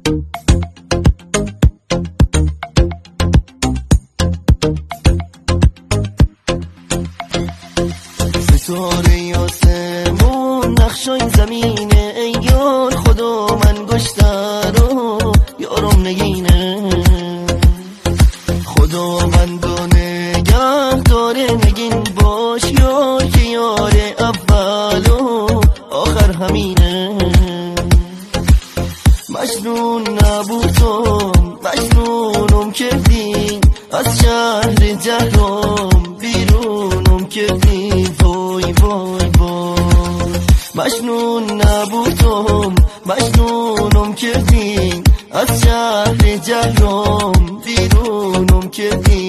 ستاره آسمون نقشای زمینه، ای یار خدا من گشترو یارم نگینه. خدا من دو نگه داره نگین باش یار که یار اول و آخر همینه. مجنون نبودم مجنونم کردی، از شهر جهرم بیرونم کردی. وای وای وای مجنون نبودم مجنونم کردی، از شهر جهرم بیرونم کردی.